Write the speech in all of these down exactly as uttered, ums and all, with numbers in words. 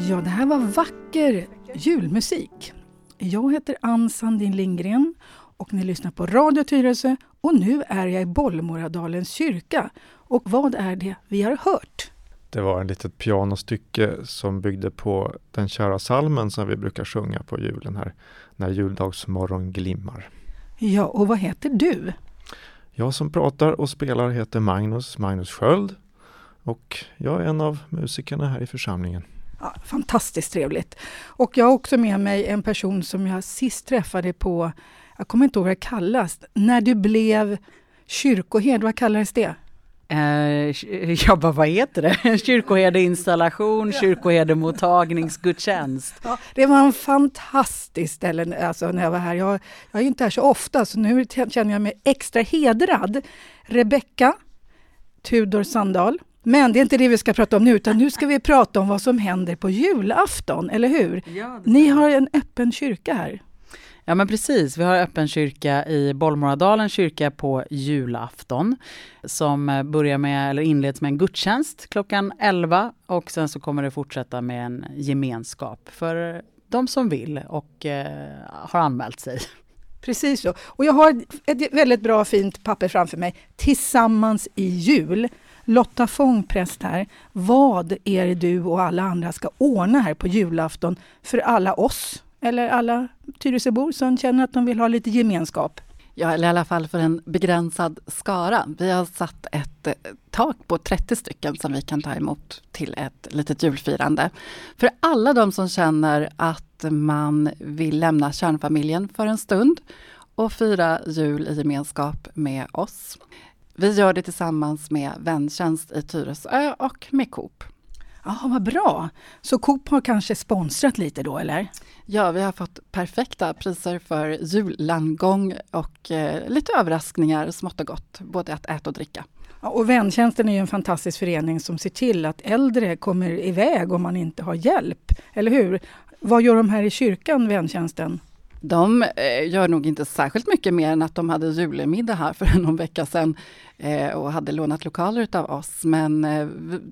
Ja, det här var vacker julmusik. Jag heter Ann Sandin Lindgren och ni lyssnar på Radio Tyresö och nu är jag i Bollmoradalens kyrka. Och vad är det vi har hört? Det var en litet pianostycke som byggde på den kära salmen som vi brukar sjunga på julen här, när juldagsmorgon glimmar. Ja, och vad heter du? Jag som pratar och spelar heter Magnus, Magnus Sköld och jag är en av musikerna här i församlingen. Ja, fantastiskt trevligt. Och jag har också med mig en person som jag sist träffade på, jag kommer inte ihåg vad det kallas, när du blev kyrkoherde, vad kallades det? Uh, ja, vad heter det? Kyrkoherdeinstallation, ja. Kyrkoherdemottagningsgudstjänst. Ja, det var en fantastisk ställe alltså, när jag var här. Jag, jag är inte här så ofta så nu känner jag mig extra hedrad. Rebecka Tudor Sandahl. Men det är inte det vi ska prata om nu utan nu ska vi prata om vad som händer på julafton, eller hur? Ja, Ni har en öppen kyrka här. Ja, men precis. Vi har öppen kyrka i Bollmoradalens kyrka på julafton som börjar med, eller inleds med en gudstjänst klockan elva och sen så kommer det fortsätta med en gemenskap för de som vill och eh, har anmält sig. Precis så. Och jag har ett väldigt bra fint papper framför mig. Tillsammans i jul. Lotta Fång, präst här. Vad är det du och alla andra ska ordna här på julafton för alla oss? Eller alla Tyresöbor som känner att de vill ha lite gemenskap. Ja, eller i alla fall för en begränsad skara. Vi har satt ett tak på trettio stycken som vi kan ta emot till ett litet julfirande. För alla de som känner att man vill lämna kärnfamiljen för en stund och fira jul i gemenskap med oss. Vi gör det tillsammans med Väntjänst i Tyresö och med Coop. Ja, vad bra. Så Coop har kanske sponsrat lite då, eller? Ja, vi har fått perfekta priser för jullandgång och eh, lite överraskningar, smått och gott, både att äta och dricka. Ja, och Väntjänsten är ju en fantastisk förening som ser till att äldre kommer iväg om man inte har hjälp, eller hur? Vad gör de här i kyrkan, Väntjänsten? De eh, gör nog inte särskilt mycket mer än att de hade julemiddag här för någon vecka sedan eh, och hade lånat lokaler utav oss. Men eh,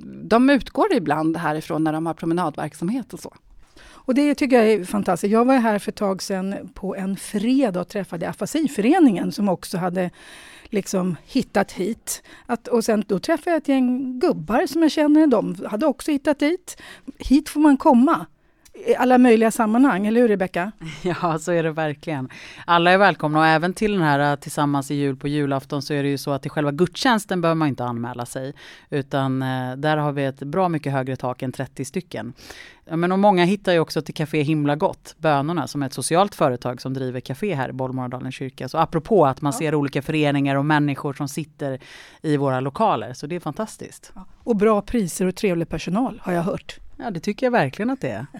de utgår ibland härifrån när de har promenadverksamhet och så. Och det tycker jag är fantastiskt. Jag var här för ett tag sedan på en fredag och träffade Afasiföreningen som också hade liksom hittat hit. Att, och sen då träffade jag ett gäng gubbar som jag känner, de hade också hittat hit. Hit får man komma. I alla möjliga sammanhang, eller hur Rebecka? Ja, så är det verkligen. Alla är välkomna och även till den här tillsammans i jul på julafton så är det ju så att i själva gudstjänsten behöver man inte anmäla sig. Utan eh, där har vi ett bra mycket högre tak än trettio stycken. Men och många hittar ju också till Café Himla Gott, Bönorna, som är ett socialt företag som driver café här i Bollmoradalens kyrka. Så apropå att man ja. ser olika föreningar och människor som sitter i våra lokaler. Så det är fantastiskt. Ja. Och bra priser och trevlig personal har jag hört. Ja, det tycker jag verkligen att det är.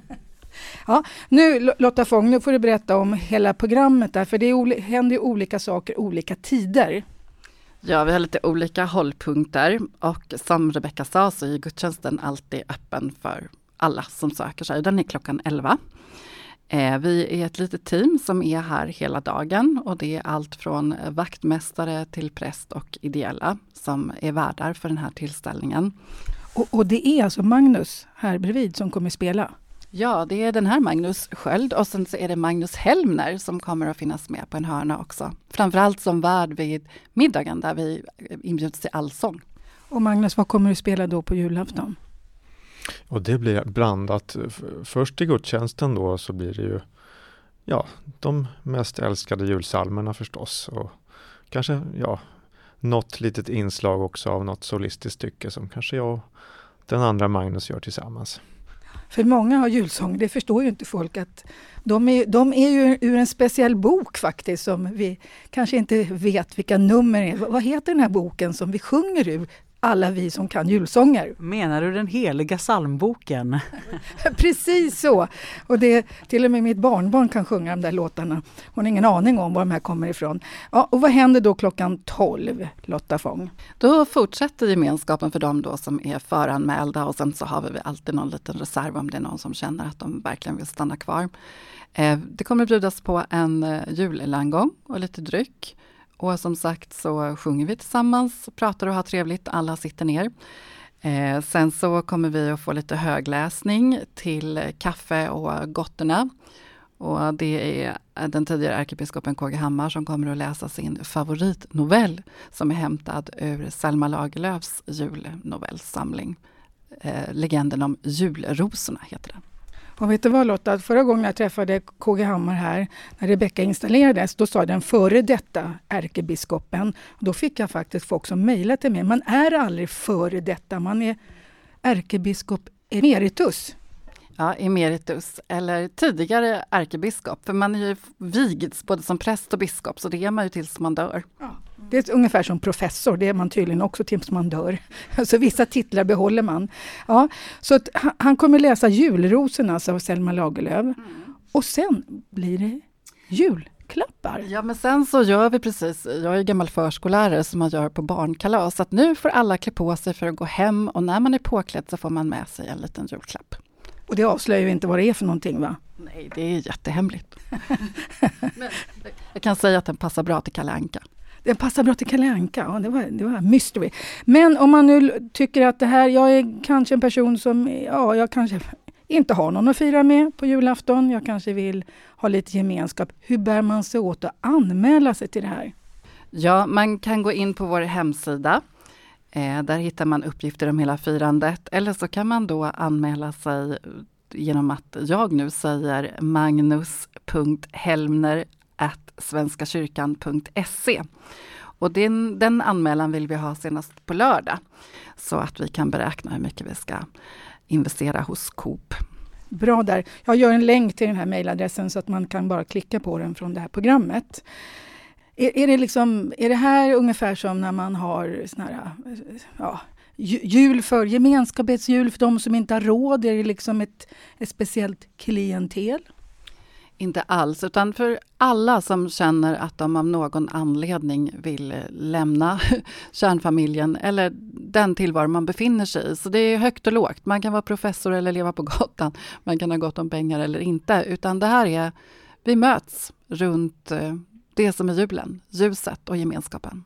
Ja, nu Lotta Fång, nu får du berätta om hela programmet där, för det är, händer ju olika saker olika tider. Ja, vi har lite olika hållpunkter och som Rebecka sa så är gudstjänsten alltid öppen för alla som söker sig. Den är klockan elva. Eh, vi är ett litet team som är här hela dagen och det är allt från vaktmästare till präst och ideella som är värdar för den här tillställningen. Och, och det är alltså Magnus här bredvid som kommer spela? Ja, det är den här Magnus Sköld och sen så är det Magnus Helmner som kommer att finnas med på en hörna också. Framförallt som värd vid middagen där vi inbjuds till allsång. Och Magnus, vad kommer du spela då på julafton? Och det blir blandat. Först i gudstjänsten då så blir det ju ja, de mest älskade julsalmerna förstås. Och kanske ja, något litet inslag också av något solistiskt stycke som kanske jag och den andra Magnus gör tillsammans. För många har julsång, det förstår ju inte folk att de är, de är ju ur en speciell bok faktiskt som vi kanske inte vet vilka nummer är. Vad heter den här boken som vi sjunger ur, alla vi som kan julsånger? Menar du den heliga psalmboken? Precis så. Och det, till och med mitt barnbarn kan sjunga de där låtarna. Hon har ingen aning om var de här kommer ifrån. Ja, och vad händer då klockan tolv, Lotta Fång? Då fortsätter gemenskapen för dem då som är föranmälda och sen så har vi alltid någon liten reserv om det är någon som känner att de verkligen vill stanna kvar. Eh, det kommer att bjudas på en eh, jullandgång och lite dryck. Och som sagt så sjunger vi tillsammans, pratar och har trevligt, alla sitter ner. Eh, sen så kommer vi att få lite högläsning till kaffe och gotterna. Och det är den tidigare ärkebiskopen K G Hammar som kommer att läsa sin favoritnovell som är hämtad ur Selma Lagerlöfs julnovellsamling. Eh, Legenden om julrosorna heter den. Och vet du vad Lotta, förra gången jag träffade K G Hammar här, när Rebecka installerades, då sa den före detta ärkebiskopen, då fick jag faktiskt folk som mejlade till mig, man är aldrig före detta, man är ärkebiskop emeritus. Ja, emeritus eller tidigare ärkebiskop, för man är ju vigd både som präst och biskop, så det är man ju tills man dör. Ja, det är ungefär som professor, det är man tydligen också tills man dör. Alltså vissa titlar behåller man. Ja, så att han kommer läsa Julrosorna av Selma Lagerlöf mm. och sen blir det julklappar. Ja, men sen så gör vi precis, jag är gammal förskollärare som man gör på barnkalas, så att nu får alla klä på sig för att gå hem och när man är påklädd så får man med sig en liten julklapp. Och det avslöjar ju inte vad det är för någonting, va? Nej, det är jättehemligt. Men jag kan säga att den passar bra till Kalle Anka. Den passar bra till Kalle Anka, ja, det var, det var mystery. Men om man nu tycker att det här, jag är kanske en person som, ja, jag kanske inte har någon att fira med på julafton. Jag kanske vill ha lite gemenskap. Hur bär man sig åt att anmäla sig till det här? Ja, man kan gå in på vår hemsida. Eh, där hittar man uppgifter om hela firandet. Eller så kan man då anmäla sig genom att jag nu säger magnus punkt helmner at svenskakyrkan punkt se. Och den, den anmälan vill vi ha senast på lördag. Så att vi kan beräkna hur mycket vi ska investera hos Coop. Bra där. Jag gör en länk till den här mejladressen så att man kan bara klicka på den från det här programmet. Är, är, det liksom, är det här ungefär som när man har såna här, ja, jul för gemenskapsjul för de som inte har råd? Är det liksom ett, ett speciellt klientel? Inte alls, utan för alla som känner att de av någon anledning vill lämna kärnfamiljen eller den tillvaro man befinner sig i. Så det är högt och lågt. Man kan vara professor eller leva på gatan. Man kan ha gott om pengar eller inte. Utan det här är, vi möts runt det som är julen, ljuset och gemenskapen.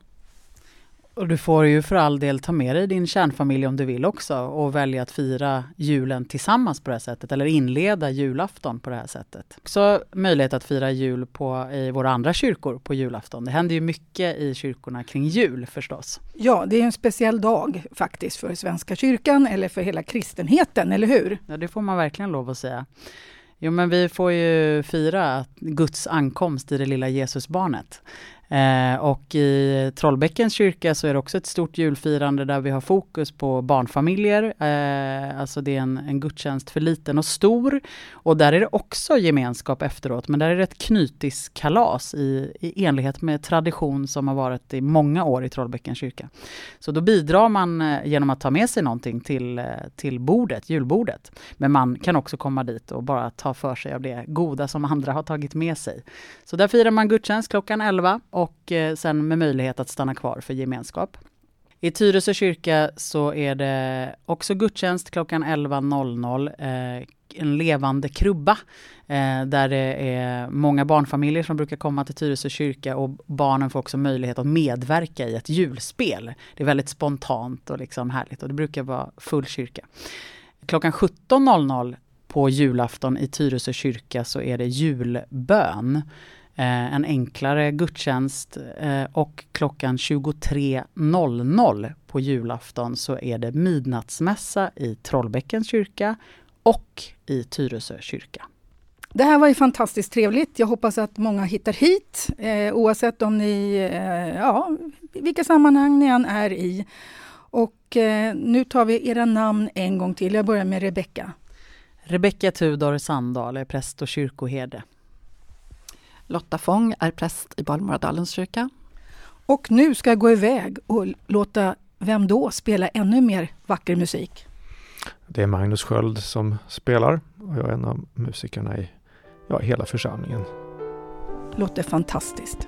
Och du får ju för all del ta med dig din kärnfamilj om du vill också och välja att fira julen tillsammans på det här sättet eller inleda julafton på det här sättet. Så möjlighet att fira jul på, i våra andra kyrkor på julafton. Det händer ju mycket i kyrkorna kring jul förstås. Ja, det är en speciell dag faktiskt för Svenska kyrkan eller för hela kristenheten, eller hur? Ja, det får man verkligen lov att säga. Jo, men vi får ju fira Guds ankomst i det lilla Jesusbarnet. Eh, och i Trollbäckens kyrka så är det också ett stort julfirande där vi har fokus på barnfamiljer. Eh, alltså det är en, en gudstjänst för liten och stor. Och där är det också gemenskap efteråt. Men där är det ett knytiskalas i, i enlighet med tradition som har varit i många år i Trollbäckens kyrka. Så då bidrar man eh, genom att ta med sig någonting till, eh, till bordet, julbordet. Men man kan också komma dit och bara ta för sig av det goda som andra har tagit med sig. Så där firar man gudstjänst klockan elva. Och eh, sen med möjlighet att stanna kvar för gemenskap. I Tyresö kyrka så är det också gudstjänst klockan elva noll noll. Eh, en levande krubba. Eh, där det är många barnfamiljer som brukar komma till Tyresö kyrka. Och barnen får också möjlighet att medverka i ett julspel. Det är väldigt spontant och liksom härligt. Och det brukar vara full kyrka. Klockan sjutton noll noll på julafton i Tyresö kyrka så är det julbön. Eh, en enklare gudstjänst eh, och klockan tjugotre noll noll på julafton så är det midnattsmässa i Trollbäckens kyrka och i Tyresö kyrka. Det här var ju fantastiskt trevligt. Jag hoppas att många hittar hit eh, oavsett om ni, eh, ja, vilka sammanhang ni än är i. Och eh, nu tar vi era namn en gång till. Jag börjar med Rebecka. Rebecka Tudor Sandahl är präst och kyrkoherde. Lotta Fång är präst i Bollmoradalens kyrka. Och nu ska jag gå iväg och låta vem då spela ännu mer vacker musik? Det är Magnus Sköld som spelar och jag är en av musikerna i ja, hela församlingen. Låter fantastiskt.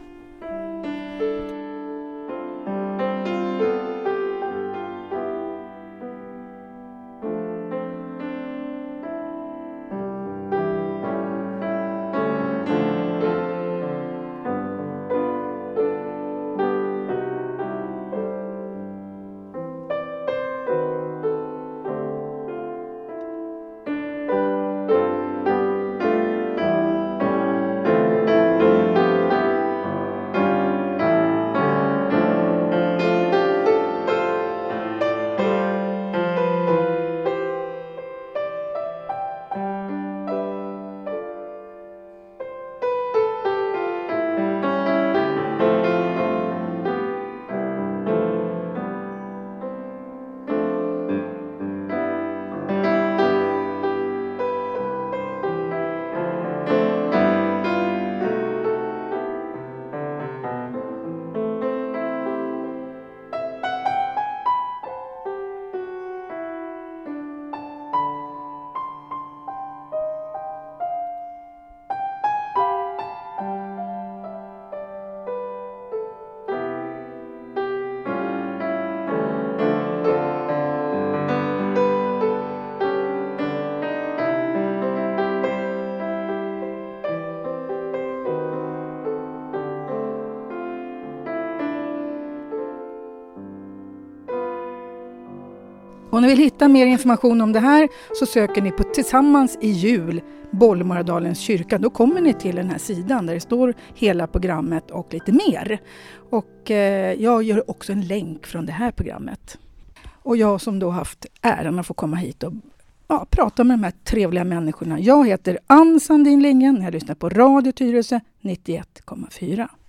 Om ni vill hitta mer information om det här så söker ni på Tillsammans i jul Bollmoradalens kyrka. Då kommer ni till den här sidan där det står hela programmet och lite mer. Och eh, jag gör också en länk från det här programmet. Och jag som då haft äran att få komma hit och ja, prata med de här trevliga människorna. Jag heter Ann Sandin Lingen. Jag lyssnar på Radio Tyresö nittioett komma fyra.